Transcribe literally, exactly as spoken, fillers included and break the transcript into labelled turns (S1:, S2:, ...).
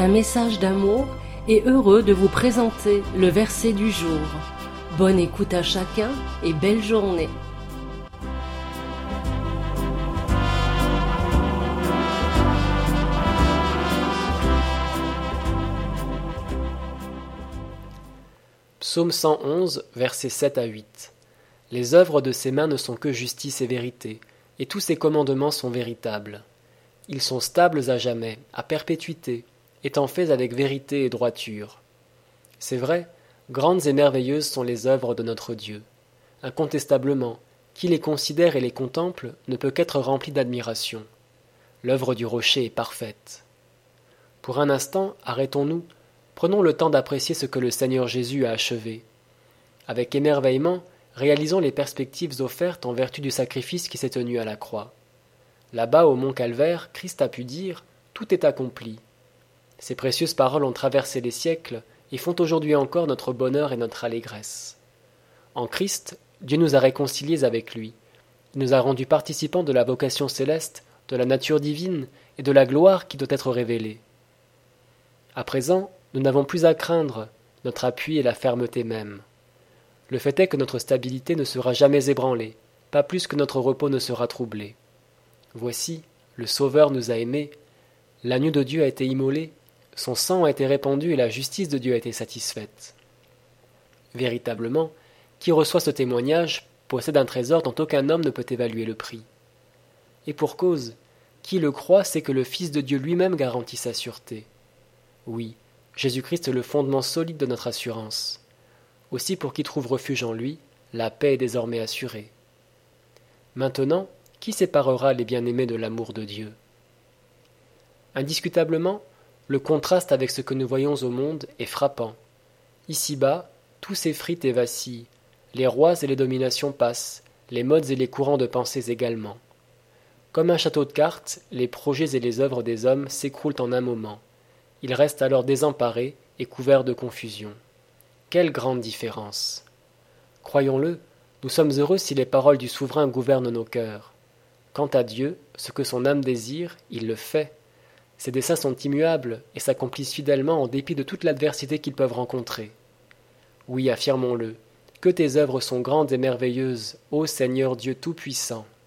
S1: un message d'amour et heureux de vous présenter le verset du jour. Bonne écoute à chacun et belle journée.
S2: Psaume cent onze, versets sept à huit. Les œuvres de ses mains ne sont que justice et vérité, et tous ses commandements sont véritables. Ils sont stables à jamais, à perpétuité, étant faits avec vérité et droiture. C'est vrai, grandes et merveilleuses sont les œuvres de notre Dieu. Incontestablement, qui les considère et les contemple ne peut qu'être rempli d'admiration. L'œuvre du rocher est parfaite. Pour un instant, arrêtons-nous, prenons le temps d'apprécier ce que le Seigneur Jésus a achevé. Avec émerveillement, réalisons les perspectives offertes en vertu du sacrifice qui s'est tenu à la croix. Là-bas, au mont Calvaire, Christ a pu dire « Tout est accompli ». Ces précieuses paroles ont traversé les siècles et font aujourd'hui encore notre bonheur et notre allégresse. En Christ, Dieu nous a réconciliés avec lui. Il nous a rendus participants de la vocation céleste, de la nature divine et de la gloire qui doit être révélée. À présent, nous n'avons plus à craindre, notre appui est la fermeté même. Le fait est que notre stabilité ne sera jamais ébranlée, pas plus que notre repos ne sera troublé. Voici, le Sauveur nous a aimés, l'agneau de Dieu a été immolé, son sang a été répandu et la justice de Dieu a été satisfaite. Véritablement, qui reçoit ce témoignage possède un trésor dont aucun homme ne peut évaluer le prix. Et pour cause, qui le croit sait que le Fils de Dieu lui-même garantit sa sûreté. Oui, Jésus-Christ est le fondement solide de notre assurance. Aussi pour qui trouve refuge en lui, la paix est désormais assurée. Maintenant, qui séparera les bien-aimés de l'amour de Dieu? Indiscutablement, le contraste avec ce que nous voyons au monde est frappant. Ici-bas, tout s'effrite et vacille, les rois et les dominations passent, les modes et les courants de pensées également. Comme un château de cartes, les projets et les œuvres des hommes s'écroulent en un moment. Ils restent alors désemparés et couverts de confusion. Quelle grande différence! Croyons-le, nous sommes heureux si les paroles du souverain gouvernent nos cœurs. Quant à Dieu, ce que son âme désire, il le fait. Ses desseins sont immuables et s'accomplissent fidèlement en dépit de toute l'adversité qu'ils peuvent rencontrer. Oui, affirmons-le, que tes œuvres sont grandes et merveilleuses, ô Seigneur Dieu Tout-Puissant!